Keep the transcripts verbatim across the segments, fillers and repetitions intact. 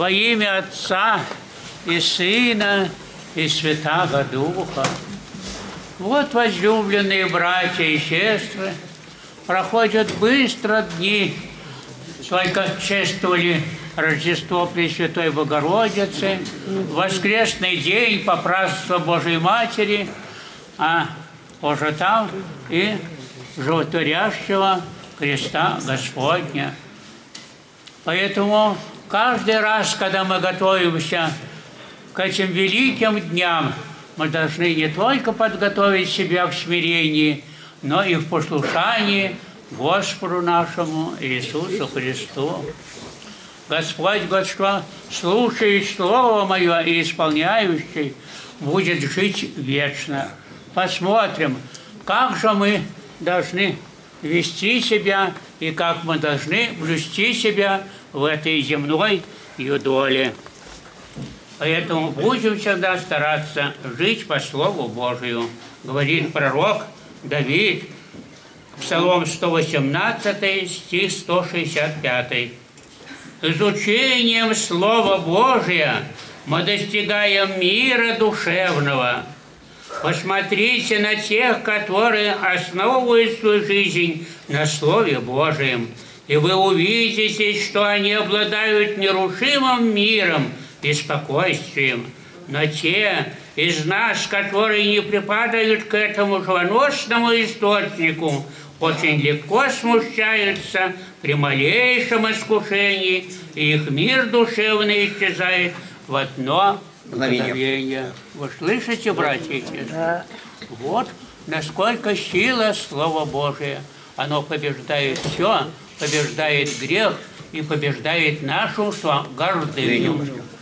Во имя Отца и Сына и Святаго Духа. Вот, возлюбленные братья и сестры, проходят быстро дни. Только чествовали Рождество Пресвятой Богородицы, воскресный день по празднеству Божией Матери, а уже там и животворящего креста Господня. Поэтому каждый раз, когда мы готовимся к этим великим дням, мы должны не только подготовить себя в смирении, но и в послушании Господу нашему Иисусу Христу. Господь говорит, что слушающий Слово Мое и исполняющий будет жить вечно. Посмотрим, как же мы должны вести себя и как мы должны блюсти себя в этой земной юдоле. Поэтому будем всегда стараться жить по Слову Божию. Говорит пророк Давид, Псалом сто восемнадцатый, стих сто шестьдесят пятый. Изучением Слова Божия мы достигаем мира душевного. Посмотрите на тех, которые основывают свою жизнь на Слове Божьем, и вы увидите, что они обладают нерушимым миром и спокойствием. Но те из нас, которые не припадают к этому живоносному источнику, очень легко смущаются при малейшем искушении, и их мир душевный исчезает в одно мгновение. Вы слышите, братья и сестры? Вот насколько сила Слова Божия. Оно побеждает все, побеждает грех и побеждает нашу гордыню.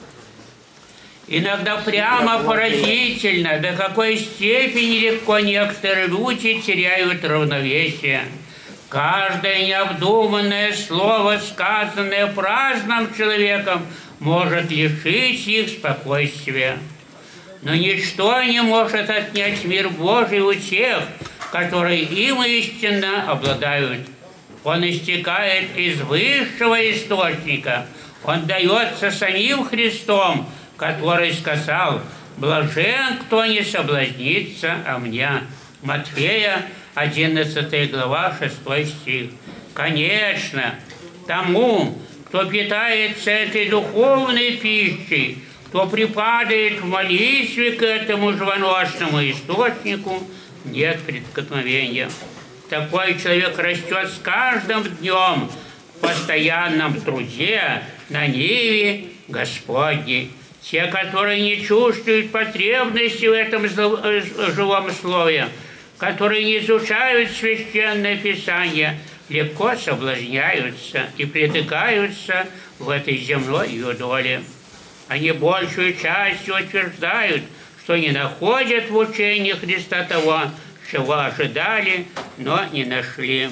Иногда прямо поразительно, до какой степени легко некоторые люди теряют равновесие. Каждое необдуманное слово, сказанное праздным человеком, может лишить их спокойствия. Но ничто не может отнять мир Божий у тех, которые им истинно обладают. Он истекает из высшего источника. Он дается самим Христом, который сказал: «Блажен, кто не соблазнится о мне». Матфея, одиннадцатая глава, шестой стих. Конечно, тому, кто питается этой духовной пищей, кто припадает в молитве к этому живоносному источнику, нет преткновения. Такой человек растет с каждым днем в постоянном труде на ниве Господней. Те, которые не чувствуют потребности в этом живом слове, которые не изучают Священное Писание, легко соблазняются и притыкаются в этой земной юдоле. Они большую частью утверждают, что не находят в учении Христа того, чего ожидали, но не нашли.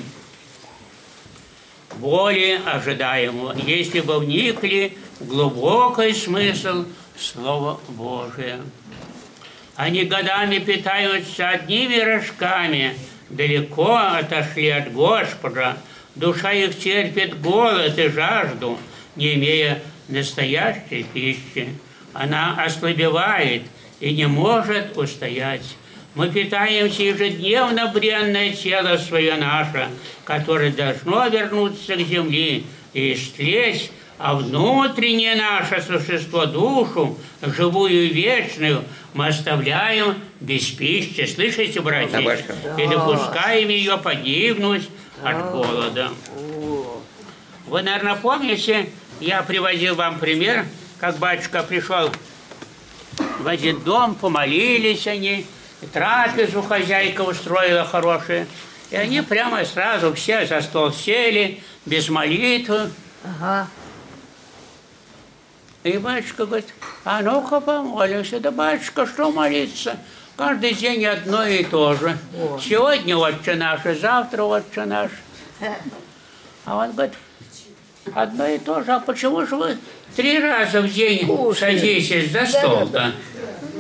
Более ожидаемого, если бы вникли в глубокий смысл Слова Божия. Они годами питаются одними рожками, далеко отошли от Господа, душа их терпит голод и жажду, не имея настоящей пищи. Она ослабевает и не может устоять. Мы питаемся ежедневно бренное тело свое наше, которое должно вернуться к земле и истлеть, а внутреннее наше существо, душу, живую и вечную, мы оставляем без пищи. Слышите, братья? И допускаем ее погибнуть от голода. Вы, наверное, помните, я приводил вам пример, как батюшка пришел в один дом, помолились они, трапезу хозяйка устроила хорошую, и они прямо сразу все за стол сели, без молитвы. Ага. И батюшка говорит: а ну-ка помолимся. Да, батюшка, что молиться? Каждый день одно и то же. О. Сегодня Отче наш, завтра Отче наш. А он говорит: одно и то же. А почему же вы три раза в день садитесь за стол-то?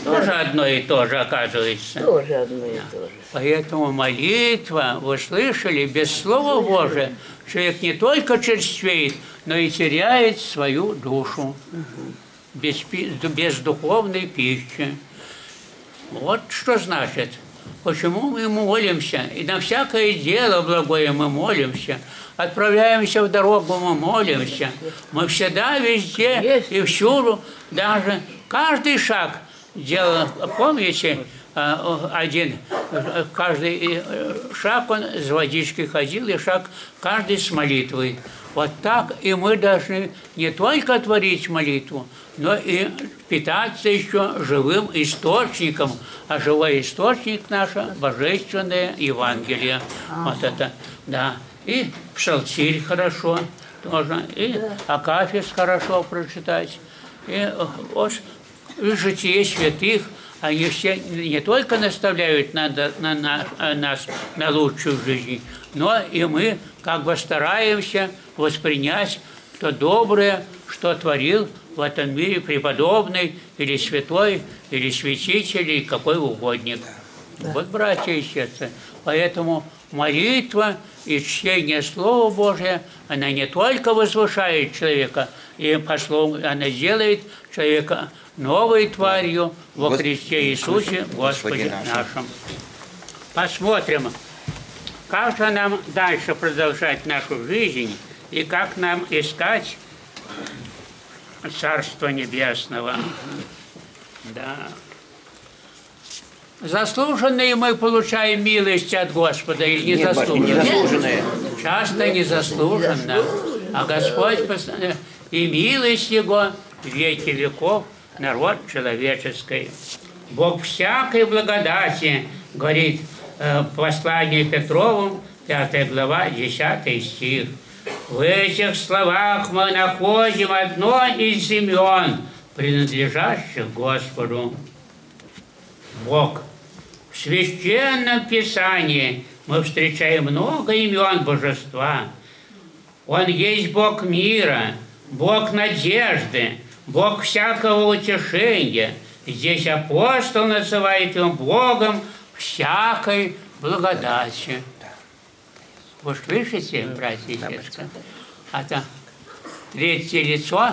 Тоже да. одно и то же, оказывается. Тоже одно и то же. Поэтому молитва, вы слышали, без Слова Божия человек не только черствеет, но и теряет свою душу. Без, без духовной пищи. Вот что значит. Почему мы молимся? И на всякое дело благое мы молимся. Отправляемся в дорогу, мы молимся. Мы всегда, везде и всюду, даже каждый шаг делал. Помните, один, каждый шаг он с водичкой ходил, и шаг каждый с молитвой. Вот так и мы должны не только творить молитву, но и питаться еще живым источником. А живой источник наше божественное Евангелие. А. Вот это, да. И псалтирь хорошо тоже, и да. Акафист хорошо прочитать. И вот и житие святых, они все не только наставляют на, на, на, на нас на лучшую жизнь, но и мы как бы стараемся воспринять то доброе, что творил в этом мире преподобный, или святой, или святитель, или какой угодник. Да. Вот, братья и сестры, поэтому молитва и чтение Слова Божия, она не только возвышает человека, и по слову она делает человека новой тварью во Гос... Христе Иисусе Господе нашем. Посмотрим, как же нам дальше продолжать нашу жизнь, и как нам искать Царства Небесного. Да. Заслуженные мы получаем милость от Господа или незаслуженные? Незаслуженные. Часто незаслуженно. А Господь и милость Его веки веков народ человеческий. Бог всякой благодати, говорит э, послание Петрову, пятая глава, десятый стих. В этих словах мы находим одно из имен, принадлежащих Господу. Бог. В Священном Писании мы встречаем много имен Божества. Он есть Бог мира, Бог надежды, Бог всякого утешения. Здесь апостол называет его Богом всякой благодати. Вы слышите, братья и сестры? Это третье лицо,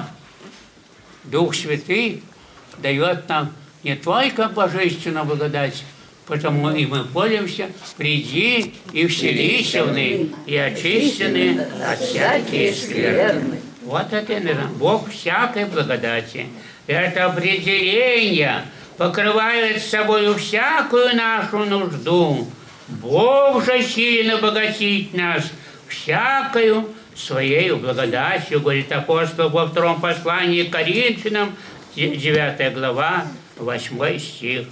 Дух Святый, дает нам не только божественную благодать, потому и мы молимся: приди и вселися в ны, и очистены от всякие скверны. Вот это, наверное, Бог всякой благодати. Это определение покрывает собой всякую нашу нужду. Бог же силен обогатить нас всякою своей благодатью, говорит апостол во втором послании к Коринфянам, девятая глава, восьмой стих.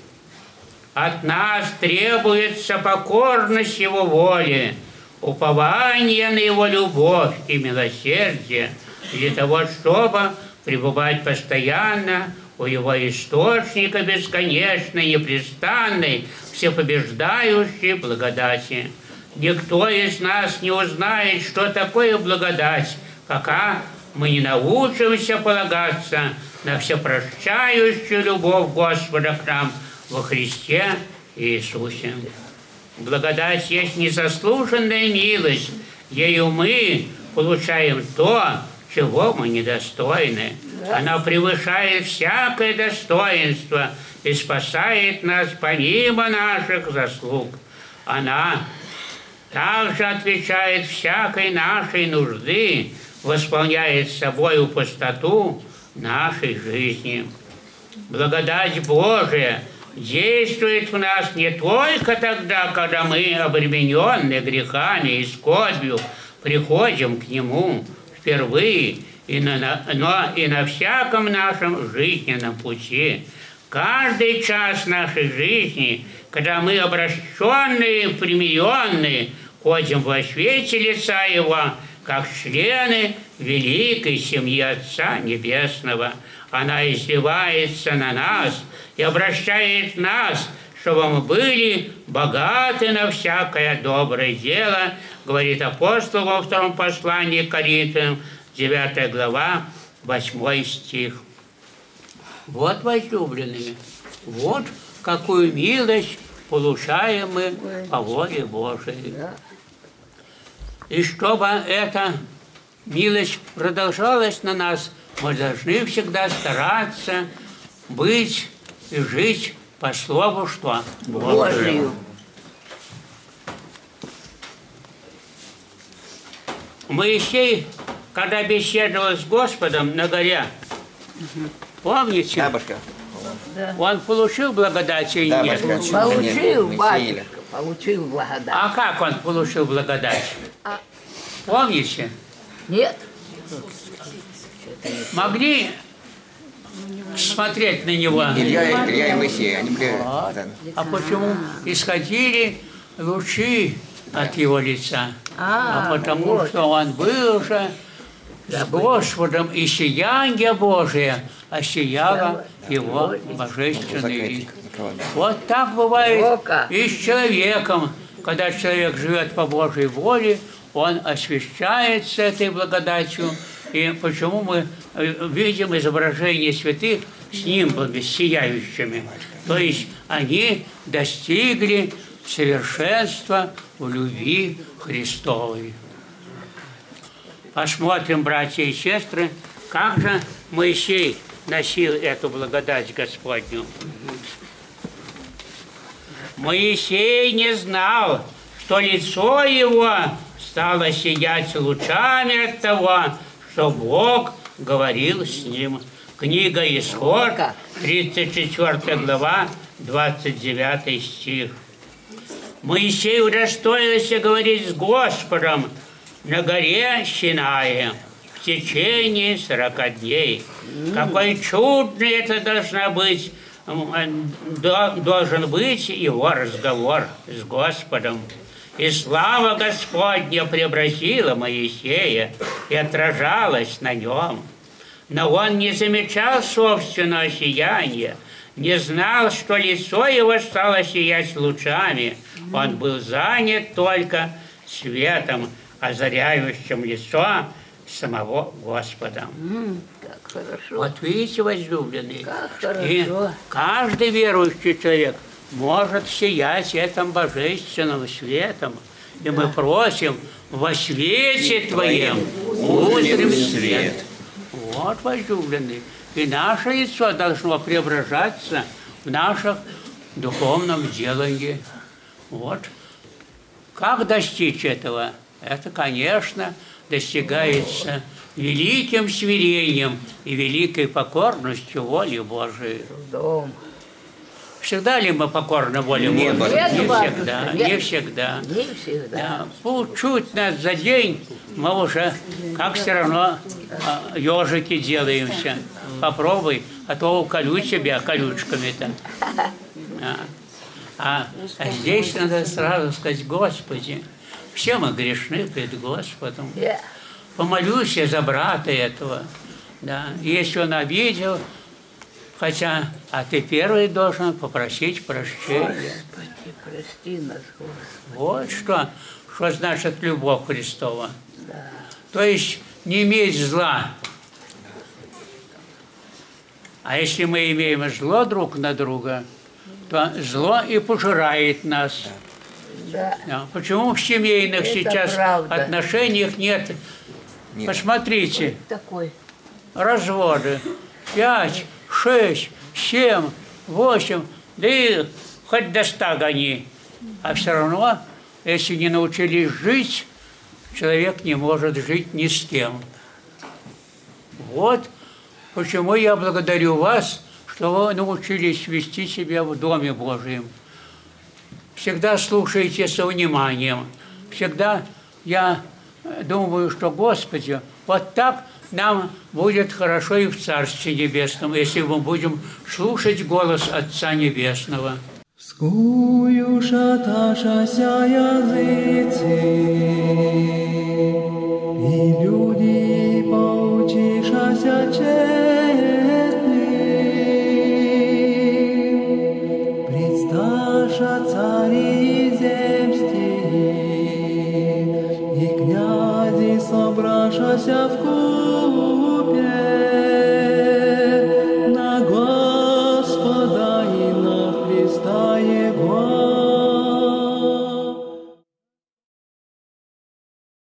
От нас требуется покорность Его воле, упование на Его любовь и милосердие, для того, чтобы пребывать постоянно у Его источника бесконечной, непрестанной, всепобеждающей благодати. Никто из нас не узнает, что такое благодать, пока мы не научимся полагаться на всепрощающую любовь Господа к нам во Христе Иисусе. Благодать есть незаслуженная милость, ею мы получаем то, чего мы недостойны. Она превышает всякое достоинство и спасает нас помимо наших заслуг. Она также отвечает всякой нашей нужды, восполняет собою пустоту нашей жизни. Благодать Божия действует в нас не только тогда, когда мы, обремененные грехами и скорбью, приходим к Нему впервые, и на, но и на всяком нашем жизненном пути. Каждый час нашей жизни, когда мы, обращенные, примиренные, ходим во свете лица Его, как члены великой семьи Отца Небесного. Она изливается на нас и обращает нас, чтобы мы были богаты на всякое доброе дело, говорит апостол во втором послании к Коринфянам, девятая глава, восьмой стих. Вот, возлюбленные, Вот какую милость получаем мы по воле Божией. И чтобы эта милость продолжалась на нас, мы должны всегда стараться быть и жить по слову что? Божию. Моисей, когда беседовал с Господом на горе, помните? Да, башка. Он получил благодать или Да, нет? башка. Получил, Нет, батюшка, получил благодать. А как он получил благодать? А- Помните? Нет? Могли смотреть на него? Илья, Илья и Моисей, они были... Вот. да. А почему исходили лучи от его лица? А, А потому вот. что он был же с Господом, и сияние Божие осияло его божественный лик. Вот так О, бывает как. и с человеком. Когда человек живет по Божьей воле, он освящается этой благодатью. И почему мы видим изображение святых с нимбами сияющими? То есть они достигли совершенства в любви Христовой. Посмотрим, братья и сестры, как же Моисей носил эту благодать Господню. Моисей не знал, что лицо его стало сиять лучами от того, что Бог говорил с ним. Книга Исход, тридцать четвёртая глава, двадцать девятый стих. Моисей удостоился говорить с Господом на горе Синае в течение сорока дней. Какой чудный это должна быть, должен быть его разговор с Господом. И слава Господня преобразила Моисея и отражалась на нем. Но он не замечал собственного сияния, не знал, что лицо его стало сиять лучами. Он был занят только светом, озаряющим лицо самого Господа. М, как хорошо. Вот видите, возлюбленные, Как и хорошо. каждый верующий человек может сиять этим божественным светом. И мы просим во свете Твоем узрим свет. Вот, возлюбленные. И наше лицо должно преображаться в нашем духовном делании. Вот. Как достичь этого? Это, конечно, достигается великим смирением и великой покорностью воли Божией. Дом. Всегда ли мы покорны воле Нет, Божией? Нет, Не батюшка, всегда, нет. не всегда. Не всегда. Да, по чуть нас за день мы уже как все равно а, ежики делаемся. Попробуй, а то уколю тебя колючками-то. А, а, а здесь надо сразу сказать: Господи, все мы грешны пред Господом. Я. Помолюсь я за брата этого. Да. Если он обидел, хотя, а ты первый должен попросить прощения. Господи, прости нас, Господи. Вот что, что значит любовь Христова. Да. То есть не иметь зла. А если мы имеем зло друг на друга, то зло и пожирает нас. Да. Да. Почему в семейных Это сейчас правда. отношениях нет? Нет. Посмотрите, Такой. разводы. Пять, шесть, семь, восемь, да и хоть до ста гони. А все равно, если не научились жить, человек не может жить ни с кем. Вот почему я благодарю вас, что вы научились вести себя в Доме Божьем. Всегда слушайте со вниманием. Всегда я думаю, что, Господи, вот так нам будет хорошо и в Царстве Небесном, если мы будем слушать голос Отца Небесного. Скую шаташася языцы, и люди поучишася четны, предсташа цари земстии, и князи собрашася в купе, на Господа и Господь.